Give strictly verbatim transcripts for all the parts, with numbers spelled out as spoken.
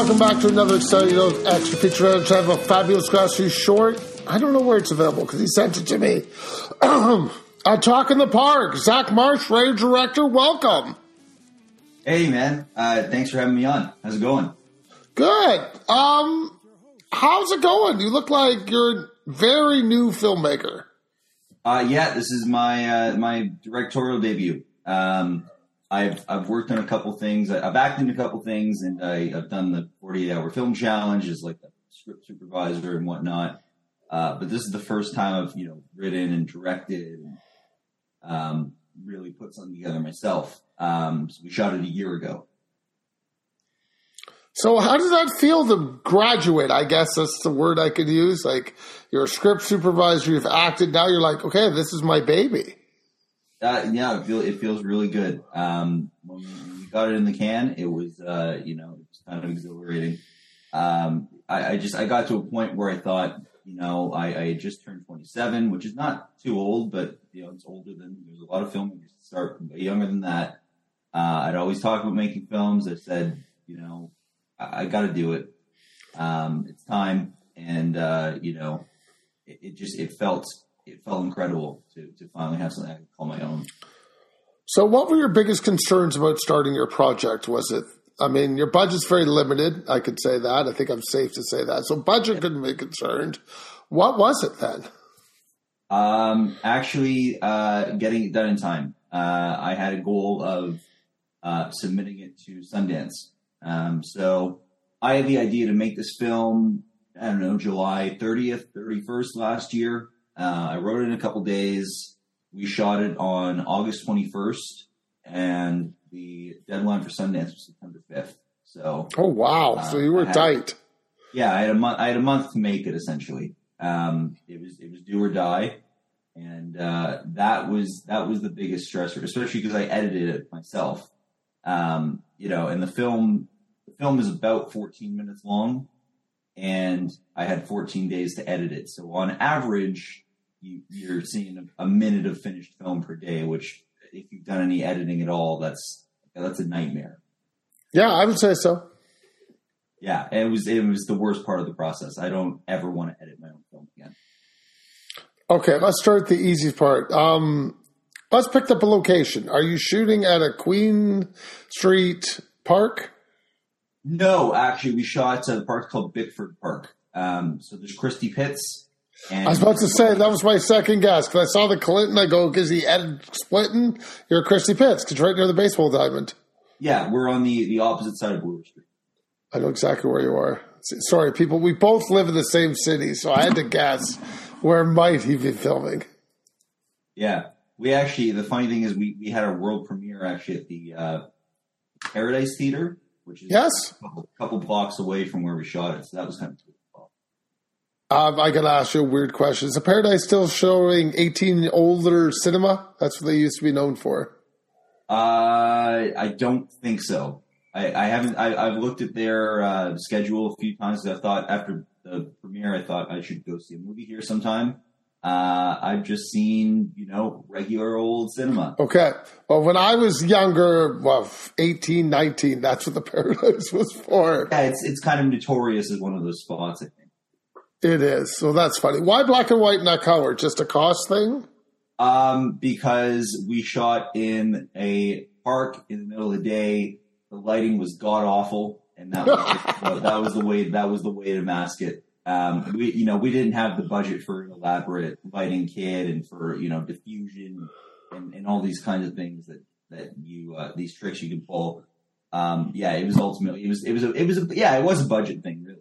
welcome back to another exciting you know, extra feature on the channel of Fabulous Grassroots Short. I don't know where it's available because he sent it to me. A Talk in the Park. Zach Marsh, writer director, welcome. Hey man, uh, thanks for having me on. How's it going? Good. Um, how's it going? You look like you're a very new filmmaker. Uh, yeah, this is my uh, my directorial debut. Um, I've I've worked on a couple things. I've acted in a couple things, and I, I've done the forty-eight hour film challenge as like the script supervisor and whatnot. Uh, but this is the first time I've you know written and directed and um, really put something together myself. Um, so we shot it a year ago. So how does that feel to graduate? I guess that's the word I could use. Like, you're a script supervisor, you've acted, now you're like, okay, this is my baby. Uh, yeah, it, feel, it feels really good. Um, when we got it in the can, it was, uh, you know, it was kind of exhilarating. Um, I, I just, I got to a point where I thought, you know, I, I had just turned twenty-seven, which is not too old, but, you know, it's older than, there's a lot of filmmakers that start way younger than that. Uh, I'd always talked about making films. I said, you know, I, I got to do it. Um, it's time. And, uh, you know, it, it just, it felt, it felt incredible to, to finally have something I could call my own. So what were your biggest concerns about starting your project? Was it, I mean, your budget's very limited. I could say that. I think I'm safe to say that. So budget couldn't be concerned. What was it then? Um, actually, uh, getting it done in time. Uh, I had a goal of, uh, submitting it to Sundance. Um, so I had the idea to make this film, I don't know, July thirtieth, thirty-first last year. Uh, I wrote it in a couple days. We shot it on August twenty-first, and the deadline for Sundance was September fifth. So, oh wow! Uh, so you were had, tight. Yeah, I had a month. I had a month to make it. Essentially, um, it was it was do or die, and uh, that was that was the biggest stressor, especially because I edited it myself. Um, you know, and the film the film is about fourteen minutes long, and I had fourteen days to edit it. So on average, You, you're seeing a, a minute of finished film per day, which, if you've done any editing at all, that's that's a nightmare. Yeah, I would say so. Yeah, it was it was the worst part of the process. I don't ever want to edit my own film again. Okay, let's start the easy part. Um, let's pick up a location. Are you shooting at a Queen Street park? No, actually, we shot at a park called Bickford Park. Um, so there's Christie Pitts. And I was about to say, that was my second guess, because I saw the Clinton, I go, because he edited Splitting, you're Christie Pitts, because right near the baseball diamond. Yeah, we're on the, the opposite side of Bloor Street. I know exactly where you are. Sorry, people, we both live in the same city, so I had to guess, where might he be filming? Yeah, we actually, the funny thing is, we, we had our world premiere actually at the uh, Paradise Theater, which is yes. a couple, couple blocks away from where we shot it, so that was kind of cool. Um, I gotta ask you a weird question. Is the Paradise still showing eighteen older cinema? That's what they used to be known for. Uh, I don't think so. I, I haven't. I, I've looked at their uh, schedule a few times. I thought after the premiere, I thought I should go see a movie here sometime. Uh, I've just seen, you know, regular old cinema. Okay. Well, when I was younger, well, eighteen, nineteen, that's what the Paradise was for. Yeah, it's it's kind of notorious as one of those spots, I think. It is. So that's funny. Why black and white, not color? Just a cost thing? Um, because we shot in a park in the middle of the day. The lighting was god awful, and that was that was the way that was the way to mask it. Um, we you know we didn't have the budget for an elaborate lighting kit and for you know diffusion and, and all these kinds of things that that you uh, these tricks you can pull. Um, yeah, it was ultimately it was it was a, it was a, yeah it was a budget thing really.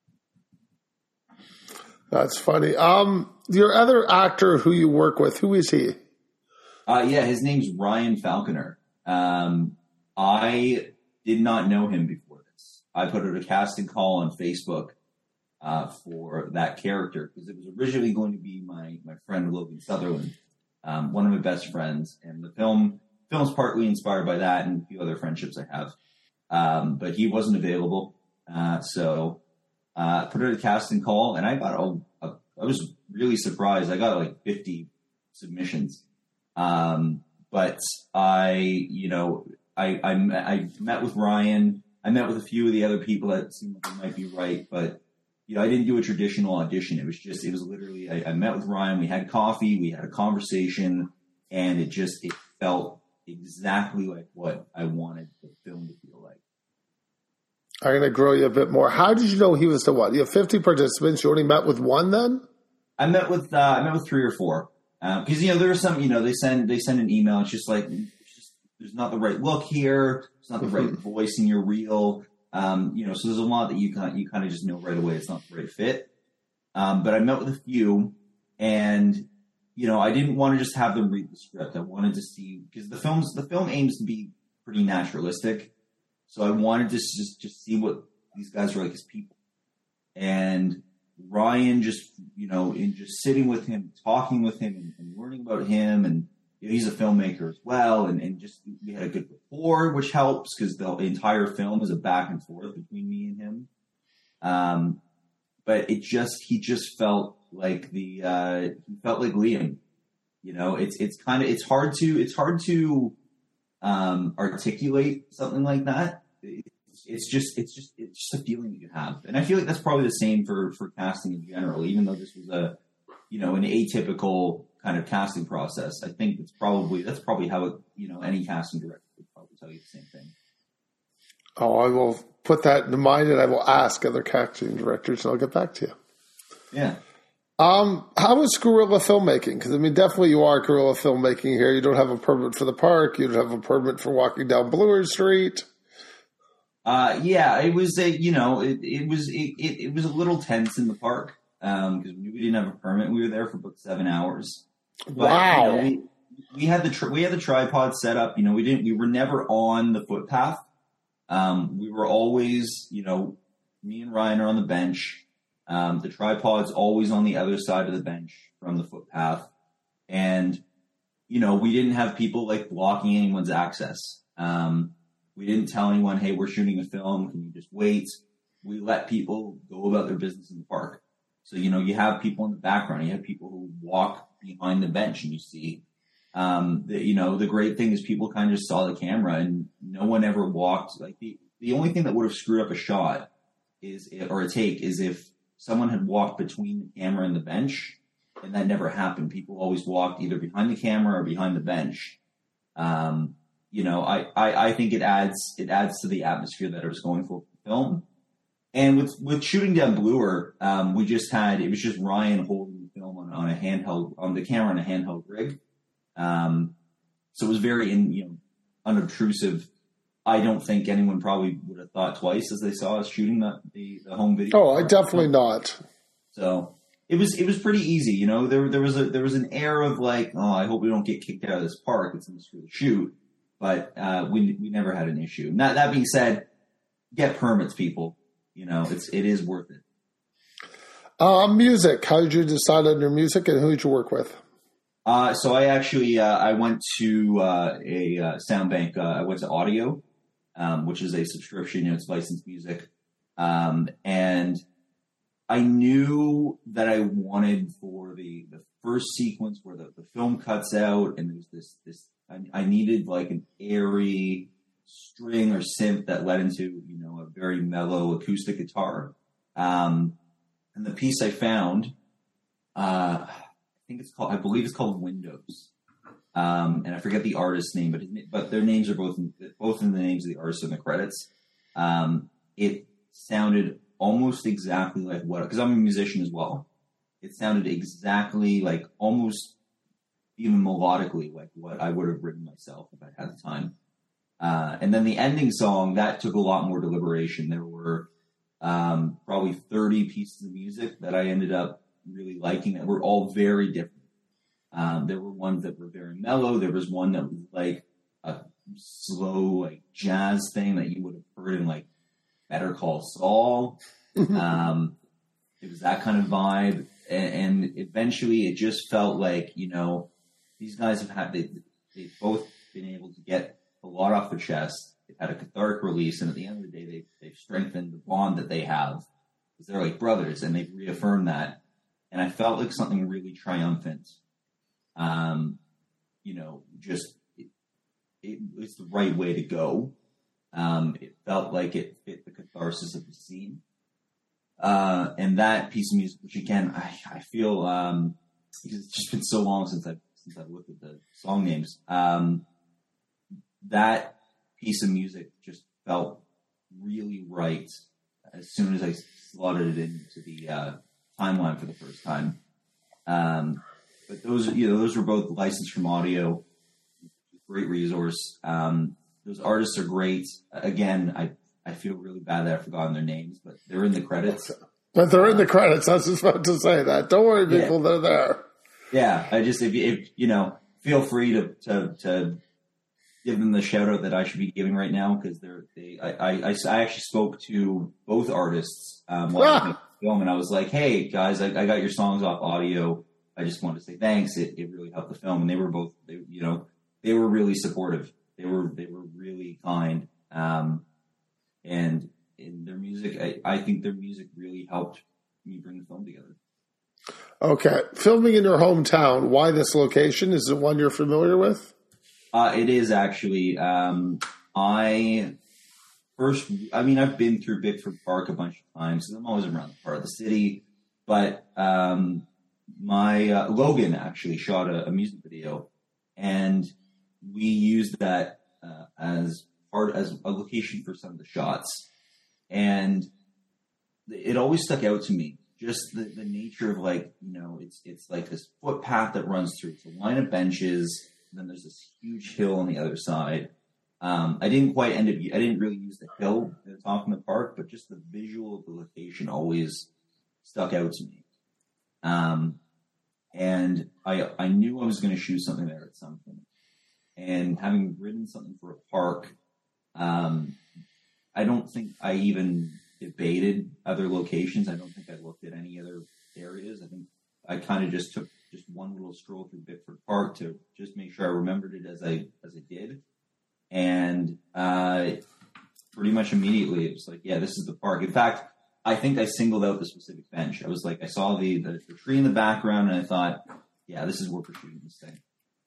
That's funny. Um, your other actor who you work with, who is he? Uh, yeah, his name's Ryan Falconer. Um, I did not know him before this. I put out a casting call on Facebook uh, for that character because it was originally going to be my, my friend Logan Sutherland, um, one of my best friends, and the film film's partly inspired by that and a few other friendships I have. Um, but he wasn't available, uh, so. Uh, put out a casting call, and I got a, a, I was really surprised. I got like fifty submissions. Um, but I, you know, I, I, I met with Ryan. I met with a few of the other people that seemed like they might be right, but you know, I didn't do a traditional audition. It was just, it was literally, I, I met with Ryan, we had coffee, we had a conversation, and it just, it felt exactly like what I wanted the film to feel like. I'm going to grow you a bit more. How did you know he was the one? You have fifty participants. You only met with one then? I met with, uh, I met with three or four. Um, cause you know, there are some, you know, they send, they send an email. It's just like, it's just, there's not the right look here. It's not the right voice in your reel. Um, you know, so there's a lot that you kind you kind of just know right away it's not the right fit. Um, but I met with a few, and you know, I didn't want to just have them read the script. I wanted to see, because the film's the film aims to be pretty naturalistic, so I wanted to just just see what these guys were like as people. And Ryan, just you know, in just sitting with him, talking with him, and, and learning about him, and you know, he's a filmmaker as well, and, and just we had a good rapport, which helps because the entire film is a back and forth between me and him. Um, but it just he just felt like the uh, he felt like Liam. You know, it's it's kind of it's hard to it's hard to um, articulate something like that. It's, it's just it's just it's just a feeling that you have, and I feel like that's probably the same for for casting in general. Even though this was a you know an atypical kind of casting process, I think it's probably that's probably how it, you know any casting director would probably tell you the same thing. Oh, I will put that in mind, and I will ask other casting directors, and I'll get back to you. Yeah. Um, how is guerrilla filmmaking? Because I mean, definitely you are guerrilla filmmaking here. You don't have a permit for the park. You don't have a permit for walking down Bloor Street. Uh, yeah, it was a you know it, it was it, it, it was a little tense in the park because um, we didn't have a permit. We were there for about seven hours. But, wow. You know, we, we had the tri- we had the tripod set up. You know, we didn't. We were never on the footpath. Um, we were always, you know, me and Ryan are on the bench. Um, the tripod's always on the other side of the bench from the footpath, and you know, we didn't have people like blocking anyone's access. Um, we didn't tell anyone, "Hey, we're shooting a film. Can you just wait?" We let people go about their business in the park. So, you know, you have people in the background. You have people who walk behind the bench, and you see, um, the, you know, the great thing is people kind of just saw the camera, and no one ever walked. Like the the only thing that would have screwed up a shot is, or a take, is if someone had walked between the camera and the bench, and that never happened. People always walked either behind the camera or behind the bench. Um, you know, I, I, I think it adds it adds to the atmosphere that I was going for the film. And with, with shooting down Bloor, um, we just had, it was just Ryan holding the film on, on a handheld, on the camera on a handheld rig. Um, so it was very, in, you know, unobtrusive. I don't think anyone probably would have thought twice as they saw us shooting the, the, the home video. Oh, I definitely not. So it was, it was pretty easy. You know, there, there was a, there was an air of like, oh, I hope we don't get kicked out of this park. It's in the shoot. But, uh, we, we never had an issue. Now, that being said, get permits, people. You know, it's it is worth it. Uh, music. How did you decide on your music, and who did you work with? Uh, so I actually uh, I went to uh, a uh, sound bank. Uh, I went to Audio, um, which is a subscription. You know, it's licensed music, um, and I knew that I wanted for the, the first sequence where the, the film cuts out, and there's this this I, I needed like an airy string or synth that led into, you know, a very mellow acoustic guitar. Um, and the piece I found, uh, I think it's called, I believe it's called Windows. Um, and I forget the artist's name, but, but their names are both, in, both in the names of the artists in the credits. Um, it sounded almost exactly like what, because I'm a musician as well. It sounded exactly like, almost even melodically like what I would have written myself if I had the time. Uh, and then the ending song, that took a lot more deliberation. There were um, probably thirty pieces of music that I ended up really liking that were all very different. Um, there were ones that were very mellow. There was one that was like a slow, like jazz thing that you would have heard in like Better Call Saul. um, it was that kind of vibe. And, and eventually it just felt like, you know, these guys have had, they, they've both been able to get a lot off their chest. They've had a cathartic release, and at the end of the day, they, they've strengthened the bond that they have because they're like brothers, and they've reaffirmed that. And I felt like something really triumphant. Um, you know, just it, it, it's the right way to go. Um, it felt like it fit the catharsis of the scene. Uh, and that piece of music, which again, I, I feel, um, because it's just been so long since I've, since I've looked at the song names, um, that piece of music just felt really right as soon as I slotted it into the, uh, timeline for the first time. Um, but those, you know, those were both licensed from audio. Great resource. Um, those artists are great. Again, I, I feel really bad that I've forgotten their names, but they're in the credits. But they're in the credits. I was just about to say that. Don't worry, people, yeah. They're there. Yeah, I just, if, if you know, feel free to, to, to give them the shout out that I should be giving right now, because they're, they, I, I, I actually spoke to both artists, um, while ah. I was film, and I was like, hey guys, I, I got your songs off audio. I just wanted to say thanks. It, it really helped the film. And they were both, they, you know, they were really supportive. They were, they were really kind. Um, and in their music, I, I think their music really helped me bring the film together. Okay. Filming in your hometown. Why this location? Is it one you're familiar with? Uh, it is actually, um, I first, I mean, I've been through Bickford Park a bunch of times, because I'm always around the part of the city, but, um, my, uh, Logan actually shot a, a music video, and we used that, uh, as part, as a location for some of the shots. And it always stuck out to me, just the, the nature of, like, you know, it's, it's like this footpath that runs through. It's a line of benches, and then there's this huge hill on the other side. Um, I didn't quite end up, I didn't really use the hill at the top of the park, but just the visual of the location always stuck out to me. Um, and I, I knew I was going to shoot something there at some point. And having written something for a park, um, I don't think I even debated other locations. I don't think I looked at any other areas. I think I kind of just took just one little stroll through Bickford Park to just make sure I remembered it as I, as I did. And, uh, pretty much immediately it was like, yeah, this is the park. In fact, I think I singled out the specific bench. I was like, I saw the, the, the tree in the background, and I thought, yeah, this is where we're shooting this thing.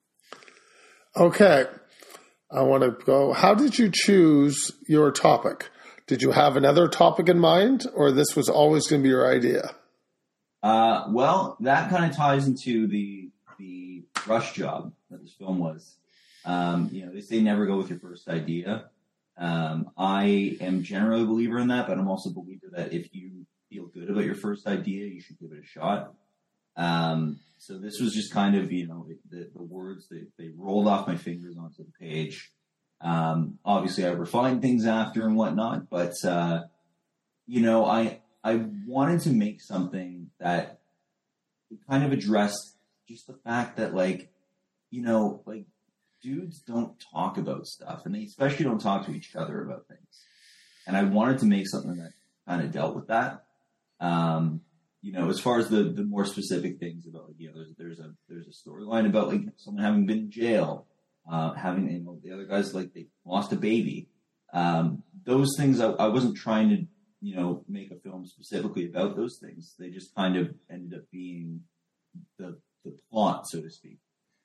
Okay. I want to go. How did you choose your topic? Did you have another topic in mind, or this was always going to be your idea? Uh, well, that kind of ties into the, the rush job that this film was. Um, you know, they say never go with your first idea. Um, I am generally a believer in that, but I'm also a believer that if you feel good about your first idea, you should give it a shot. Um, so this was just kind of, you know, the, the words, they, they rolled off my fingers onto the page. Um, obviously I refined things after and whatnot, but, uh, you know, I, I wanted to make something that kind of addressed just the fact that, like, you know, like, dudes don't talk about stuff, and they especially don't talk to each other about things. And I wanted to make something that kind of dealt with that. Um, you know, as far as the, the more specific things about, like, you know, there's, there's a, there's a storyline about, like, someone having been in jail, uh, having, you know, the other guys, like, they lost a baby. Um, those things, I, I wasn't trying to, you know, make a film specifically about those things. They just kind of ended up being the, the plot, so to speak.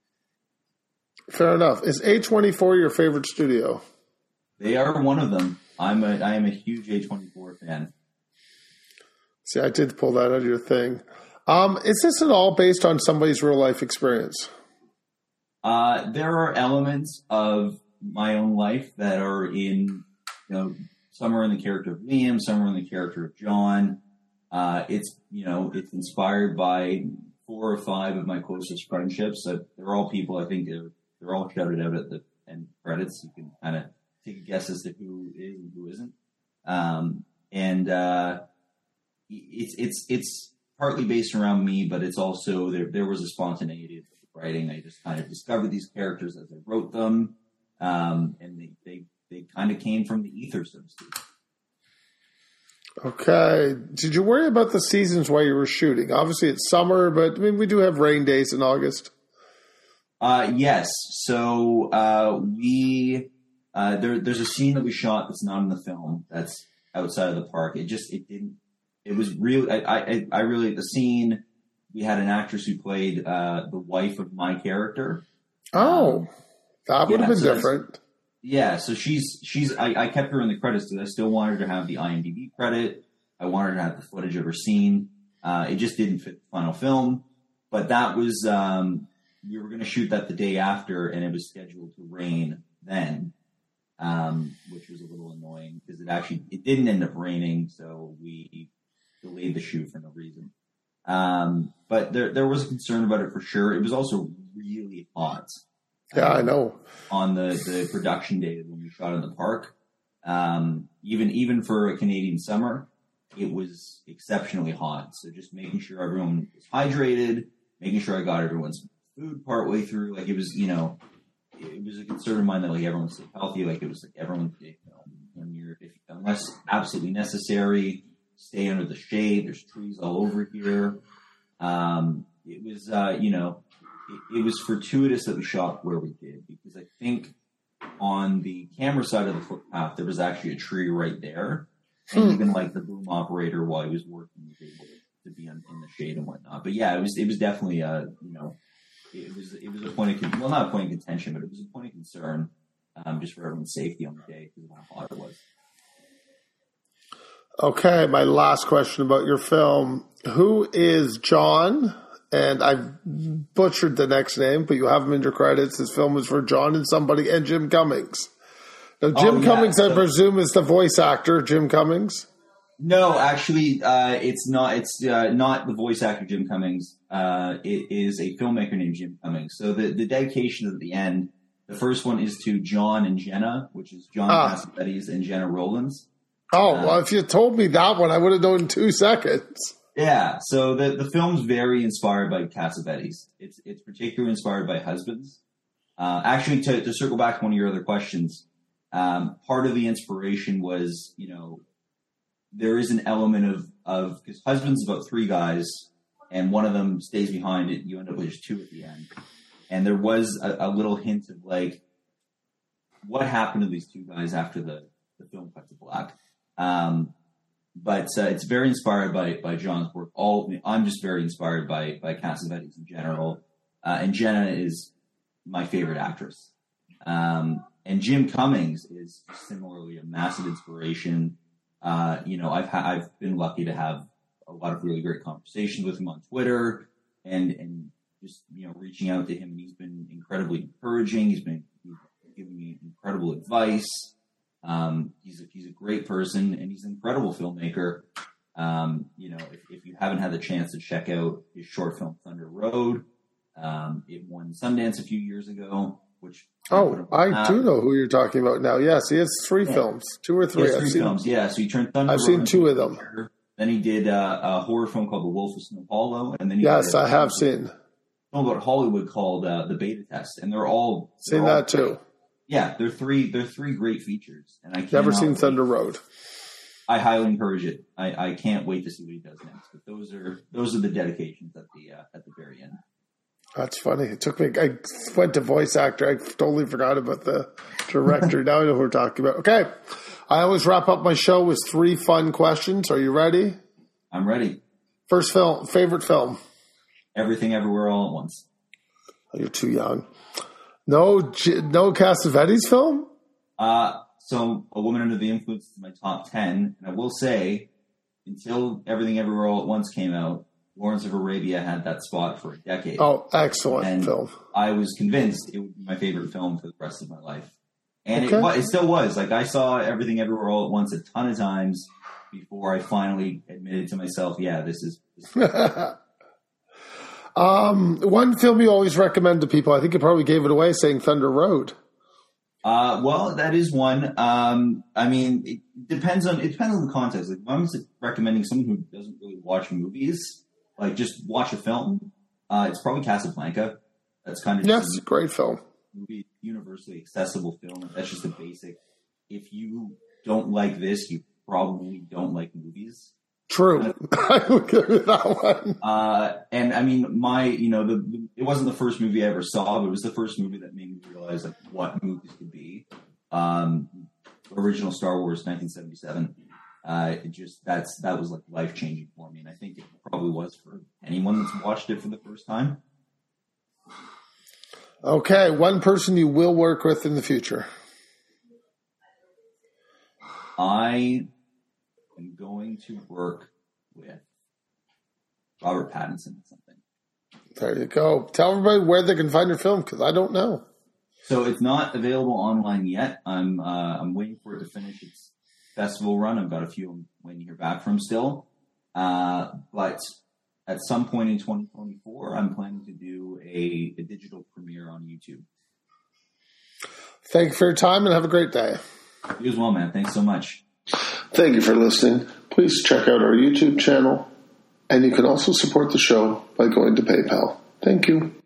Fair enough. Is A twenty-four your favorite studio? They are one of them. I'm a, I am a huge A twenty-four fan. See, I did pull that out of your thing. Um, is this at all based on somebody's real life experience? Uh, there are elements of my own life that are in, you know, some are in the character of Liam, some are in the character of John. Uh, it's, you know, it's inspired by four or five of my closest friendships. Uh, they're all people I think they're, they're all shouted out at the end credits. You can kind of take a guess as to who is and who isn't. Um, and, uh, it's, it's, it's partly based around me, but it's also, there, there was a spontaneity of the writing. I just kind of discovered these characters as I wrote them. Um, and they, they, they kind of came from the ether, so to speak. Okay. Did you worry about the seasons while you were shooting? Obviously it's summer, but I mean, we do have rain days in August. Uh, yes. So, uh, we, uh, there, there's a scene that we shot that's not in the film that's outside of the park. It just, it didn't, it was really, I, I, I really, the scene, we had an actress who played, uh, the wife of my character. Oh, that would yeah, have been so different. Yeah, so she's she's I, I kept her in the credits because I still wanted her to have the IMDb credit. I wanted her to have the footage of her scene. Uh, it just didn't fit the final film, but that was um, we were going to shoot that the day after, and it was scheduled to rain then, um, which was a little annoying because it actually it didn't end up raining, so we delayed the shoot for no reason. Um, but there there was a concern about it for sure. It was also really hot. Yeah, I know. On the, the production day when we shot in the park, um, even even for a Canadian summer, it was exceptionally hot. So just making sure everyone was hydrated, making sure I got everyone's food partway through. Like it was, you know, it was a concern of mine that like everyone's so healthy. Like it was like everyone, you know, when you're if, unless absolutely necessary, stay under the shade. There's trees all over here. Um, it was, uh, you know. It, it was fortuitous that we shot where we did because I think on the camera side of the footpath there was actually a tree right there, and even like the boom operator while he was working was able to be on, in the shade and whatnot. But yeah, it was it was definitely a you know it was it was a point of well not a point of contention, but it was a point of concern um, just for everyone's safety on the day because of how hot it was. Okay, my last question about your film: who is John? And I butchered the next name, but you have him in your credits. This film was for John and somebody and Jim Cummings. Now, Jim oh, yeah. Cummings, I so, presume, is the voice actor, Jim Cummings? No, actually, uh, it's not. It's uh, not the voice actor, Jim Cummings. Uh, it is a filmmaker named Jim Cummings. So the, the dedication at the end, the first one is to John and Jenna, which is John ah. Cassavetes and Jenna Rollins. Oh, uh, well, if you told me that one, I would have known in two seconds. Yeah, so the, the film's very inspired by Cassavetes. It's it's particularly inspired by Husbands. Uh, actually, to, to circle back to one of your other questions, um, part of the inspiration was, you know, there is an element of, of because Husbands is about three guys, and one of them stays behind it. You end up with just two at the end. And there was a, a little hint of, like, what happened to these two guys after the, the film cut to black. Um But uh, it's very inspired by by John's work. All I'm just very inspired by by Cassavetes in general, uh, and Jenna is my favorite actress. Um, and Jim Cummings is similarly a massive inspiration. Uh, you know, I've ha- I've been lucky to have a lot of really great conversations with him on Twitter, and and just you know reaching out to him. And he's been incredibly encouraging. He's been he's giving me incredible advice. Um, he's a, he's a great person and he's an incredible filmmaker. Um, you know, if, if you haven't had the chance to check out his short film Thunder Road, um, it won Sundance a few years ago, which oh, I do know who you're talking about now. Yes, he has three yeah. films, two or three. He has three I've seen films, yeah. So he turned Thunder I've Road seen two of them. Picture. Then he did uh, a horror film called The Wolf of Snow Hollow, and then he yes, did I have seen. Film about Hollywood called uh, The Beta Test, and they're all they're seen all that too. Yeah, they're three. They're three great features, and I never seen wait. Thunder Road. I highly encourage it. I, I can't wait to see what he does next. But those are those are the dedications at the uh, at the very end. That's funny. It took me. I went to voice actor. I totally forgot about the director. Now I know who we're talking about. Okay, I always wrap up my show with three fun questions. Are you ready? I'm ready. First film, favorite film. Everything, Everywhere, All at Once. Oh, you're too young. No, no Cassavetes film? Uh, so A Woman Under the Influence is my top ten. And I will say, until Everything Everywhere All at Once came out, Lawrence of Arabia had that spot for a decade. Oh, excellent and film. I was convinced it would be my favorite film for the rest of my life. And okay. it, it still was. Like, I saw Everything Everywhere All at Once a ton of times before I finally admitted to myself, yeah, this is... This is Um, one film you always recommend to people, I think you probably gave it away saying Thunder Road. Uh, well, that is one. Um, I mean, it depends on, it depends on the context. Like, if I'm recommending someone who doesn't really watch movies, like just watch a film, uh, it's probably Casablanca. That's kind of yes, a great film. Movie, universally accessible film. That's just a basic. If you don't like this, you probably don't like movies. True. I would agree with that one. Uh, and I mean, my, you know, the, the it wasn't the first movie I ever saw, but it was the first movie that made me realize like what movies could be. Um, original Star Wars, nineteen seventy-seven. Uh, it just that's that was like life changing for me, and I think it probably was for anyone that's watched it for the first time. Okay, one person you will work with in the future. I am going to work with Robert Pattinson or something. There you go. Tell everybody where they can find your film, because I don't know. So it's not available online yet. I'm uh, I'm waiting for it to finish its festival run. I've got a few I'm waiting to hear back from still. Uh, but at some point in twenty twenty-four, I'm planning to do a, a digital premiere on YouTube. Thank you for your time and have a great day. You as well, man. Thanks so much. Thank you for listening. Please check out our YouTube channel, and you can also support the show by going to PayPal. Thank you.